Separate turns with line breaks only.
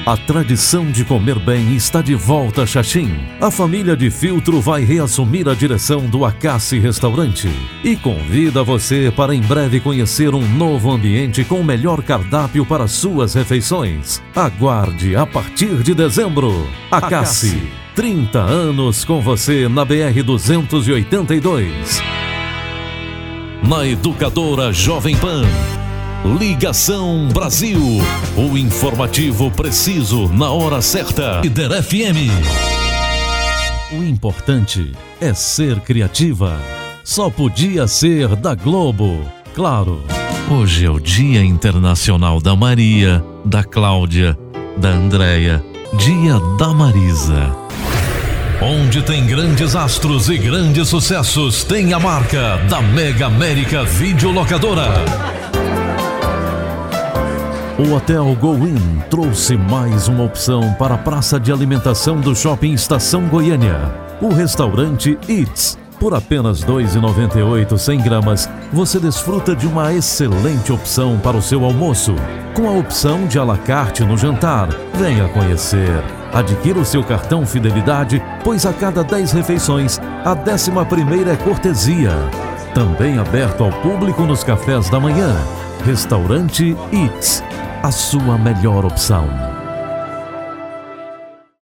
A tradição de comer bem está de volta a Xaxim. A família de Filtro vai reassumir a direção do Acassi Restaurante e convida você para em breve conhecer um novo ambiente com o melhor cardápio para suas refeições. Aguarde a partir de dezembro. Acassi, 30 anos com você na BR-282. Na Educadora Jovem Pan. Ligação Brasil, o informativo preciso na hora certa. Líder FM. O importante é ser criativa. Só podia ser da Globo, claro. Hoje é o Dia Internacional da Maria, da Cláudia, da Andréia, Dia da Marisa. Onde tem grandes astros e grandes sucessos, tem a marca da Mega América Videolocadora. O Hotel Go-In trouxe mais uma opção para a praça de alimentação do Shopping Estação Goiânia. O restaurante Eats. Por apenas R$ 2,98 100 gramas, você desfruta de uma excelente opção para o seu almoço, com a opção de à la carte no jantar. Venha conhecer. Adquira o seu cartão Fidelidade, pois a cada 10 refeições, a 11ª é cortesia. Também aberto ao público nos cafés da manhã. Restaurante Eats. A sua melhor opção.